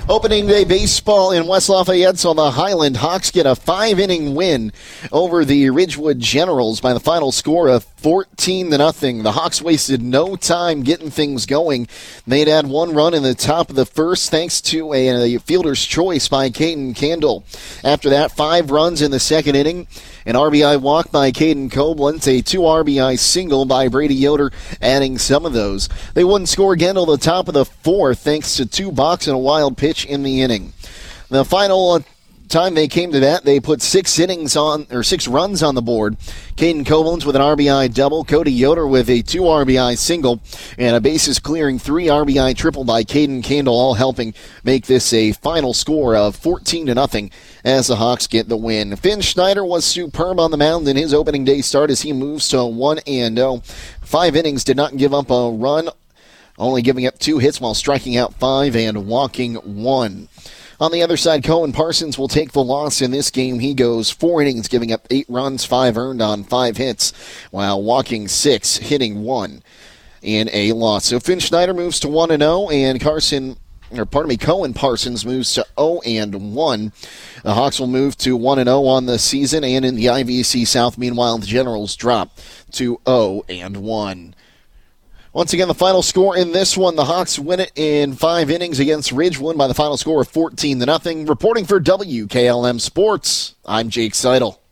Opening day baseball in West Lafayette saw the Highland Hawks get a 5-inning win over the Ridgewood Generals by the final score of 14-0. The Hawks wasted no time getting things going. They'd had one run in the top of the first thanks to a fielder's choice by Caden Candle. After that, 5 runs in the second inning. An RBI walk by Caden Koblenz, a 2 RBI single by Brady Yoder, adding some of those. They wouldn't score again till the top of the fourth, thanks to 2 balks and a wild pitch in the inning. The final time they came to that, they put 6 runs on the board. Caden Koblenz with an RBI double, Cody Yoder with a 2 RBI single, and a bases clearing 3 RBI triple by Caden Candle, all helping make this a final score of 14-0 as the Hawks get the win. Finn Schneider was superb on the mound in his opening day start as he moves to 1-0. 5 innings, did not give up a run, only giving up 2 hits while striking out 5 and walking 1. On the other side, Cohen Parsons will take the loss in this game. He goes 4 innings, giving up 8 runs, 5 earned on 5 hits, while walking 6, hitting 1 in a loss. So Finn Schneider moves to 1-0, and Cohen Parsons moves to 0-1. The Hawks will move to 1-0 on the season, and in the IVC South, meanwhile, the Generals drop to 0-1. Once again, the final score in this one, the Hawks win it in 5 innings against Ridgewood by the final score of 14-0. Reporting for WKLM Sports, I'm Jake Seidel.